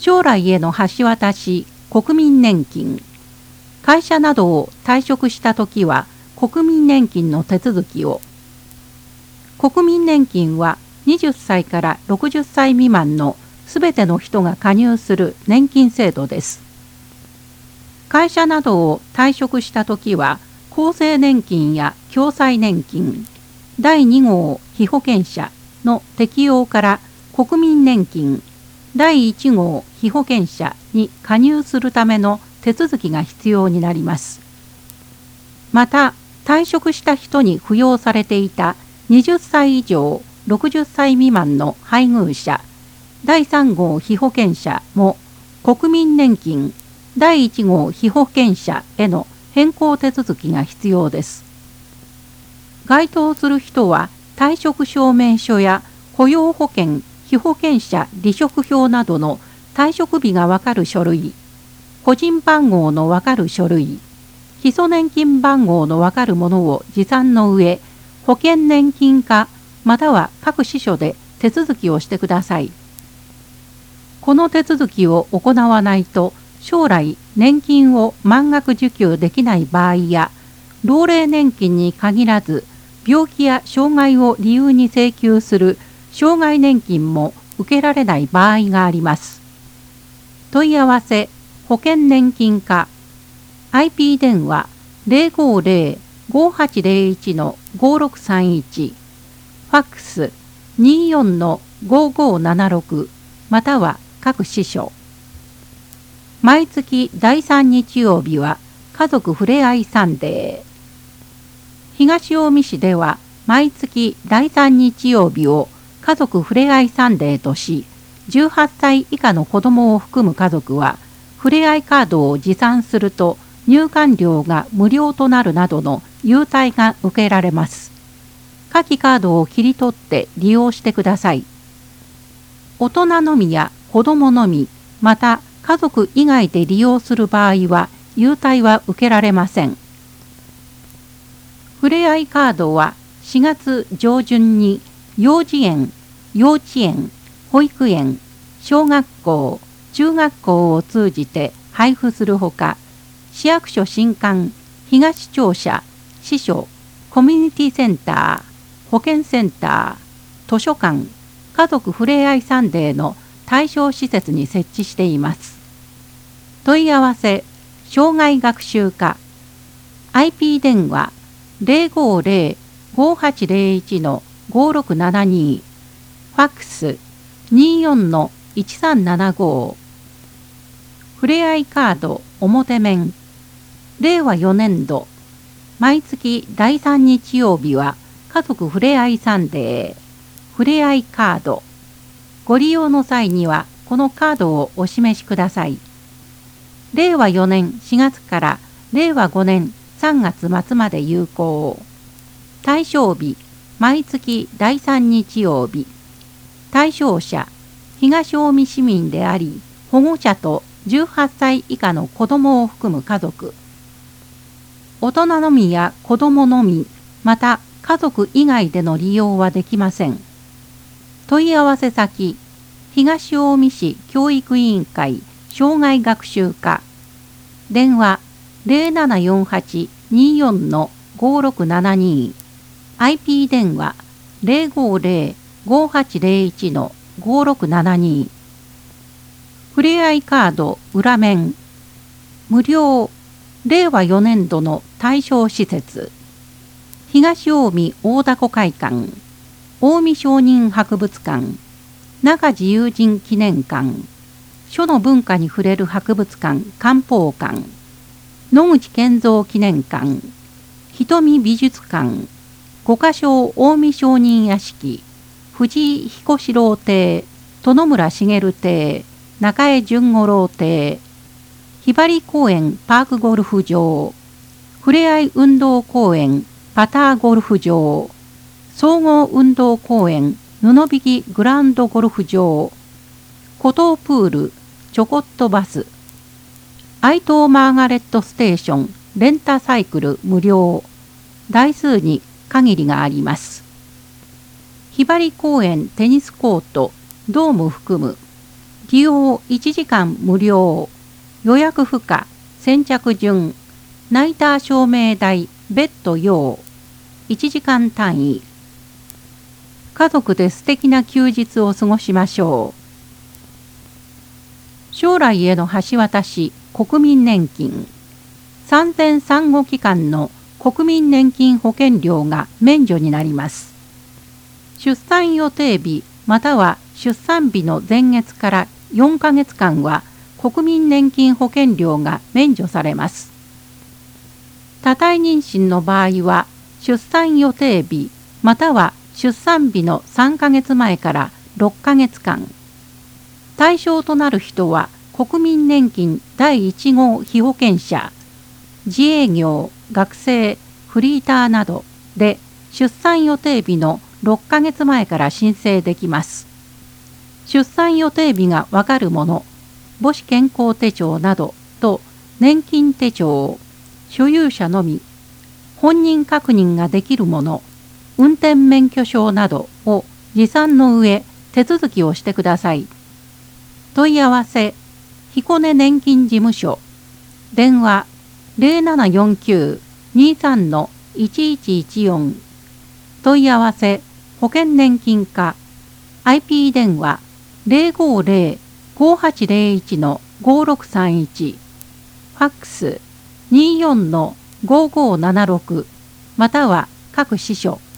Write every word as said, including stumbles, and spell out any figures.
将来への橋渡し、国民年金。会社などを退職したときは国民年金の手続きを。国民年金ははたちからろくじゅっさい未満のすべての人が加入する年金制度です。会社などを退職したときは厚生年金や共済年金、だいに号被保険者の適用から国民年金、だいいち号被保険者に加入するための手続きが必要になります。また、退職した人に扶養されていたはたち以上ろくじゅっさい未満の配偶者、だいさん号被保険者も国民年金だいいち号被保険者への変更手続きが必要です。該当する人は退職証明書や雇用保険被保険者離職票などの退職日がわかる書類、個人番号のわかる書類、基礎年金番号のわかるものを持参の上、保険年金課または各支所で手続きをしてください。この手続きを行わないと将来年金を満額受給できない場合や、老齢年金に限らず病気や障害を理由に請求する障害年金も受けられない場合があります。問い合わせ保険年金課 アイピー 電話 ゼロごゼロ ごはちゼロいち ごろくさんいち、ファックス にじゅうよん ごごななろくまたは各支所。毎月だいさん日曜日は家族ふれあいサンデー。東近江市では毎月だいさん日曜日を家族ふれあいサンデーとし、じゅうはっさい以下の子どもを含む家族はふれあいカードを持参すると入館料が無料となるなどの優待が受けられます。下記カードを切り取って利用してください。大人のみや子どものみ、また家族以外で利用する場合は優待は受けられません。ふれあいカードはしがつ上旬に幼児園、幼稚園、保育園、小学校、中学校を通じて配布するほか、市役所新館、東庁舎、支所、コミュニティセンター、保健センター、図書館、家族ふれあいサンデーの対象施設に設置しています。問い合わせ、障害学習課、アイピー 電話ゼロごゼロ ごはちゼロいち ごろくななに、ファックス にじゅうよん いちさんななご、ふれあいカード表面、れいわよねん度、毎月だいさん日曜日は家族ふれあいサンデー、ふれあいカード。ご利用の際にはこのカードをお示しください。れいわよねんしがつかられいわごねんさんがつ末まで有効。対象日、毎月だいさん日曜日。対象者、東近江市民であり、保護者とじゅうはっさい以下の子どもを含む家族。大人のみや子どものみ、また家族以外での利用はできません。問い合わせ先、東近江市教育委員会障害学習課。電話ゼロななよんはち にじゅうよん ごろくななに、アイピー 電話ゼロごゼロ ごはちゼロいち ごろくななに。ふれあいカード裏面、無料、れいわよねん度の対象施設、東近江大凧会館、近江商人博物館、中自由人記念館、書の文化に触れる博物館漢方館、野口健三記念館、瞳美術館、五箇所近江商人屋敷、藤井彦四郎邸、殿村茂邸、中江淳五郎邸、ひばり公園パークゴルフ場、ふれあい運動公園パターゴルフ場、総合運動公園布引グランドゴルフ場、湖東プールちょこっとバス、愛東マーガレットステーションレンタサイクル無料、台数に限りがあります。ひばり公園テニスコートドーム含む利用いちじかん無料、予約不可、先着順、ナイター照明代別途用、いちじかん単位。家族で素敵な休日を過ごしましょう。将来への橋渡し国民年金。産前産後期間の国民年金保険料が免除になります。出産予定日または出産日の前月からよんかげつかんは国民年金保険料が免除されます。多胎妊娠の場合は出産予定日または出産日のさんかげつまえからろっかげつかん。対象となる人は国民年金だいいち号被保険者、自営業、学生、フリーターなどで出産予定日のろっかげつまえから申請できます。出産予定日がわかるもの、母子健康手帳などと年金手帳、所有者のみ、本人確認ができるもの、運転免許証などを持参の上手続きをしてください。問い合わせ、彦根年金事務所、電話ゼロななよんきゅう にさん いちいちいちよん、問い合わせ、保険年金課、アイピー 電話ゼロごゼロ ごはちゼロいち ごろくさんいち、ファックスにじゅうよん ごごななろく、または各支所。